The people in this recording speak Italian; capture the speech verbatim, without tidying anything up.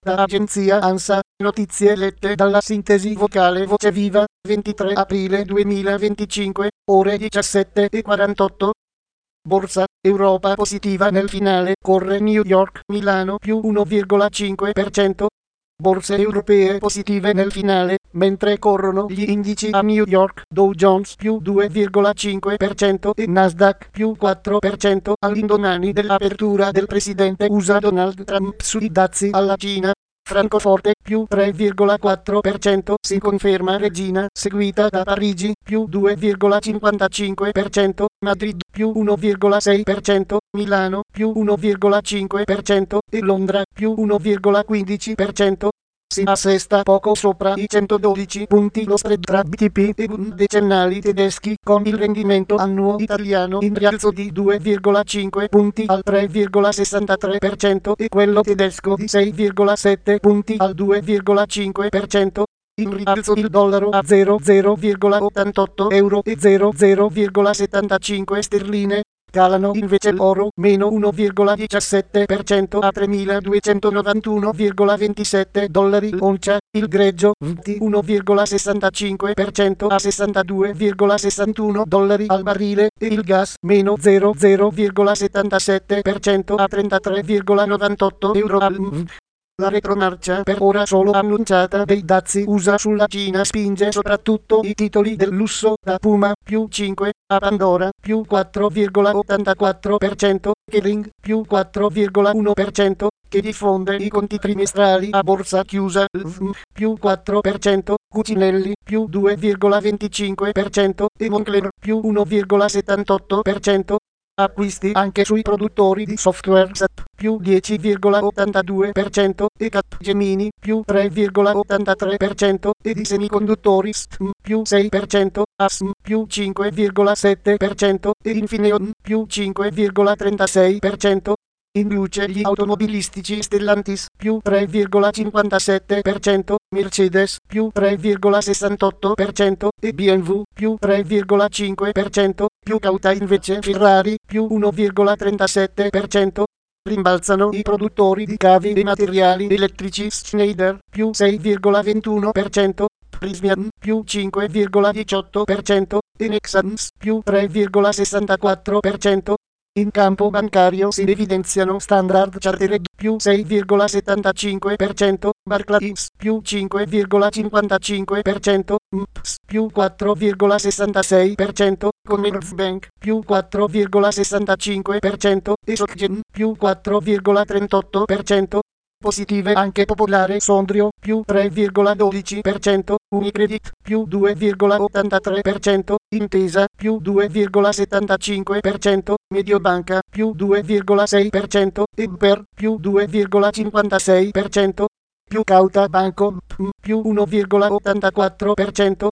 Da agenzia ANSA, notizie lette dalla sintesi vocale Voce Viva, ventitré aprile duemilaventicinque, ore diciassette e quarantotto. Borsa, Europa positiva nel finale, corre New York, Milano più uno virgola cinque per cento. Borse europee positive nel finale, mentre corrono gli indici a New York, Dow Jones più due virgola cinque per cento e Nasdaq più quattro per cento all'indomani dell'apertura del presidente U S A Donald Trump sui dazi alla Cina. Francoforte più tre virgola quattro per cento si conferma regina, seguita da Parigi più due virgola cinquantacinque per cento, Madrid più uno virgola sei per cento, Milano più uno virgola cinque per cento e Londra più uno virgola quindici per cento. Si assesta poco sopra i centododici punti lo spread tra B T P e Bund decennali tedeschi, con il rendimento annuo italiano in rialzo di due virgola cinque punti al tre virgola sessantatré per cento e quello tedesco di sei virgola sette punti al due virgola cinque per cento. In rialzo il dollaro a zero virgola ottantotto euro e zero virgola settantacinque sterline. Calano invece l'oro, meno uno virgola diciassette per cento a tremiladuecentonovantuno virgola ventisette dollari l'oncia, il greggio V T uno virgola sessantacinque per cento a sessantadue virgola sessantuno dollari al barile e il gas meno zero virgola settantasette per cento a trentatré virgola novantotto euro al M V. La retromarcia per ora solo annunciata dei dazi U S A sulla Cina spinge soprattutto i titoli del lusso, da Puma più cinque, a Pandora più quattro virgola ottantaquattro per cento, Kering più quattro virgola uno per cento, che diffonde i conti trimestrali a borsa chiusa, L V M più quattro per cento, Cucinelli più due virgola venticinque per cento e Moncler più uno virgola settantotto per cento. Acquisti anche sui produttori di software S A P più dieci virgola ottantadue per cento e Capgemini più tre virgola ottantatré per cento e di semiconduttori S T M più sei per cento, A S M più cinque virgola sette per cento e Infineon più cinque virgola trentasei per cento. In luce gli automobilistici Stellantis più tre virgola cinquantasette per cento, Mercedes più tre virgola sessantotto per cento e B M W più tre virgola cinque per cento, più cauta invece Ferrari più uno virgola trentasette per cento. Rimbalzano i produttori di cavi e materiali elettrici Schneider più sei virgola ventuno per cento, Prysmian più cinque virgola diciotto per cento e Nexans più tre virgola sessantaquattro per cento. In campo bancario si evidenziano Standard Chartered più sei virgola settantacinque per cento, Barclays più cinque virgola cinquantacinque per cento, M P S più quattro virgola sessantasei per cento, Commerzbank più quattro virgola sessantacinque per cento e SocGen più quattro virgola trentotto per cento. Positive anche Popolare Sondrio più tre virgola dodici per cento, Unicredit più due virgola ottantatré per cento, Intesa più due virgola settantacinque per cento, Mediobanca più due virgola sei per cento e Emper più due virgola cinquantasei per cento. Più cauta Banco P M più uno virgola ottantaquattro per cento,